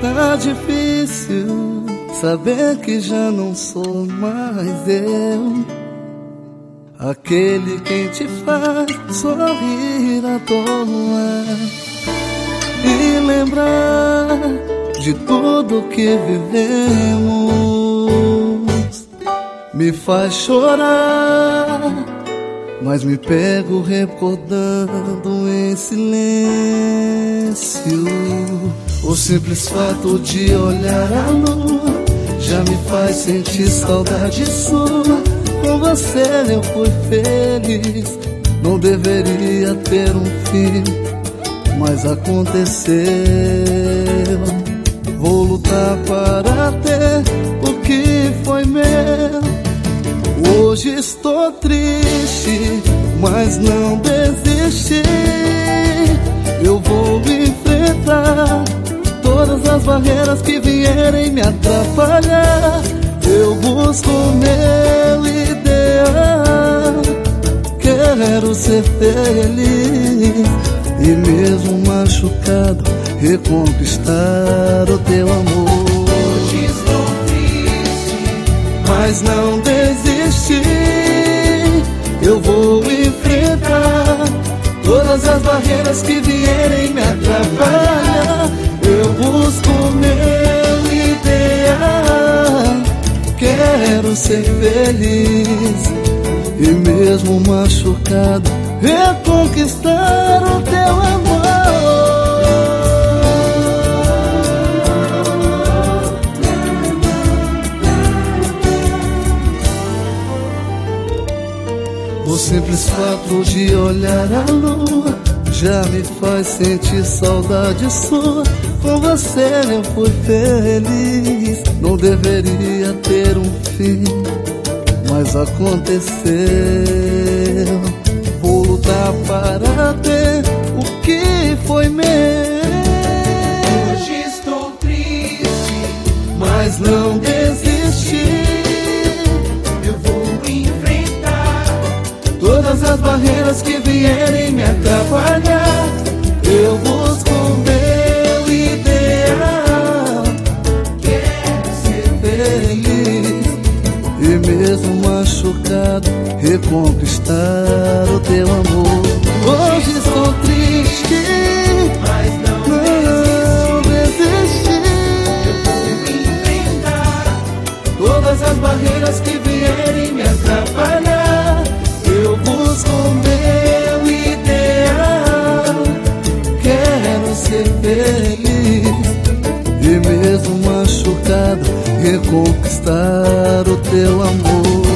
tá difícil saber que já não sou mais eu, aquele quem te faz sorrir à toa, e lembrar de tudo que vivemos me faz chorar, mas me pego recordando em silêncio. O simples fato de olhar a lua já me faz sentir saudade sua. Com você eu fui feliz, não deveria ter um fim, mas aconteceu. Vou lutar para ter o que foi meu. Hoje estou triste, mas não desisti. Eu vou enfrentar todas as barreiras que vierem me atrapalhar. Eu busco o meu ideal, quero ser feliz e mesmo machucado reconquistar o teu amor. Hoje estou triste, mas não desisti. Eu vou enfrentar todas as barreiras que vierem me atrapalhar. Eu busco o meu ideal, quero ser feliz e mesmo machucado reconquistar o teu amor. O simples fato de olhar a lua já me faz sentir saudade sua. Com você eu fui feliz, não deveria ter um fim, mas aconteceu. Vou lutar para ter o que foi meu. hoje estou triste, Mas não desisti. eu vou enfrentar Todas as barreiras que vierem me atrapalhar. Eu busco o meu ideal, quero ser feliz e mesmo machucado reconquistar o teu amor. Hoje estou triste, mas não desisti. eu vou enfrentar Todas as barreiras que vierem me atrapalhar. Eu busco o meu ideal, quero ser feliz e mesmo machucado reconquistar o teu amor.